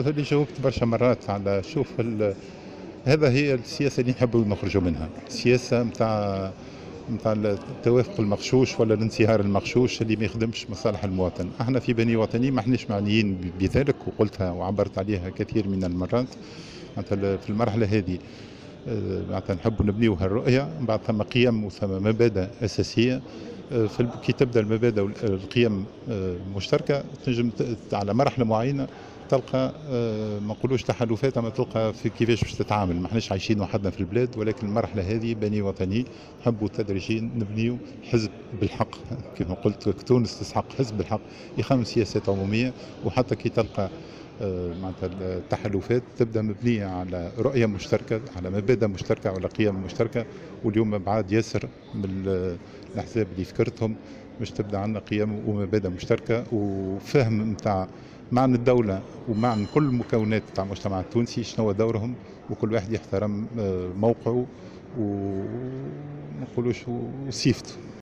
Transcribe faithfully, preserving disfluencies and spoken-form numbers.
اللي جاوبت برشا مرات على شوف ال... هذا هي السياسة اللي نحبوا نخرجوا منها، السياسة متاع متاع التوافق المغشوش ولا الانصهار المغشوش اللي ما يخدمش مصالح المواطن. احنا في بني وطني ما احناش معنيين بذلك، وقلتها وعبرت عليها كثير من المرات. معناتها في المرحلة هذه آه، معناتها نحبوا نبنيو هالرؤية، بعد ثم قيم وثم مبادئ أساسية. آه، في الب- كي تبدا المبادئ والقيم آه، مشتركة، تنجم ت- على مرحلة معينة تلقى آه، ما نقولوش تحالفات، اما تلقى في كيفاش باش تتعامل. ما احناش عايشين وحدنا في البلاد، ولكن المرحله هذه بني وطني نحبوا تدريجيا نبنيو حزب بالحق. كما قلت تونس تسحق حزب بالحق يخدم سياسات عموميه، وحتى كي تلقى آه، معناتها التحالفات تبدا مبنيه على رؤيه مشتركه، على مبادئ مشتركه، على قيم مشتركه. واليوم بعد ياسر من ال- الاحزاب اللي ذكرتهم باش تبدا عندنا قيم ومبادئ مشتركه وفهم نتاع معنى الدولة ومعنى كل المكونات تاع المجتمع التونسي شنو هو دورهم، وكل واحد يحترم آه، موقعه وما نقولوش وسيفته.